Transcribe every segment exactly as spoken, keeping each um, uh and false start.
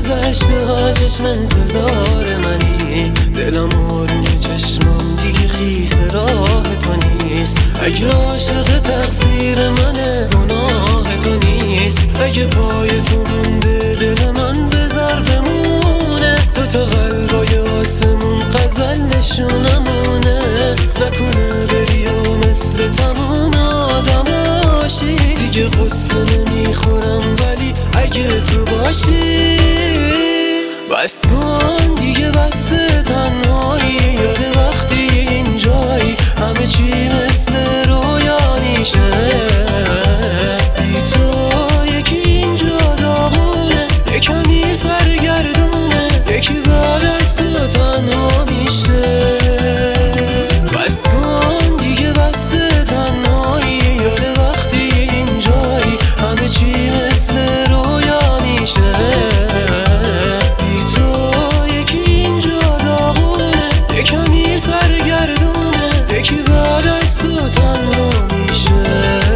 گذشته ها چشم انتظار منی، دلم آروم چشمم دیگه خیس راه تو نیست. اگه عاشق تقصیر منه گناه تو نیست، اگه پای تو مونده دل من بذار بمونه. دوتا قلبای آسمون غزل نشونمونه، نکنه بری و مثل تموم آدماشی. دیگه قصه نمیخورم ولی اگه تو باشی بس کن دیگه، بس تنهایی. یاد وقتی اینجایی همه چی مثل رویا میشه، بی تو یکی اینجا داغونه، یکمی سرگردونه، یکی بعد از تو تنها میشه. بس کن دیگه، بس تنهایی. یاد وقتی اینجایی همه چی مثل رویا میشه، بی تو یکی اینجا داغونه، یکمی سرگردونه، یکی بعد از تو تنها میشه.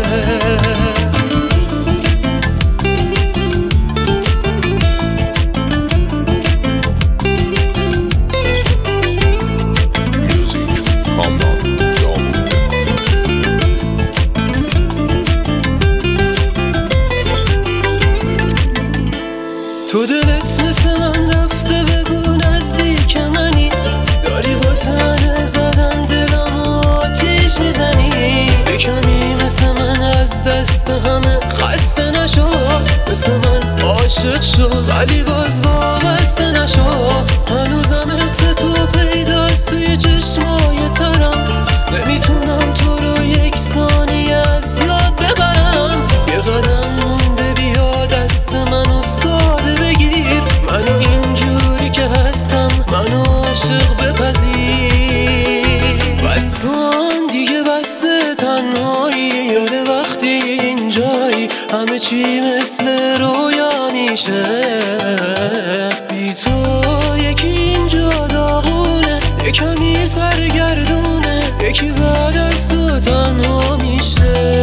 تو دلت مثل من رفته بگو نزدیک منی، داری با تنه زدن دلم آتیش میزنی. یکمی مثل من از دست همه خسته نشو، مثل من عاشق شو ولی باز وابسته نشو. هنوزم اسم تو پیداست توی چشمای ترم، نمیتونم تو رو یک ثانیه از یاد ببرم. یه قدم مونده بیا دست منو ساده بگیر، منو اینجوری که هستم منو عاشق بپذیر. بس کن دیگه، بس تنهایی. یاد وقتی اینجایی همه چی مثل رویا میشه، بی تو یکی اینجا داغونه، یکمی سرگردونه، یکی بعد از تو تنها میشه.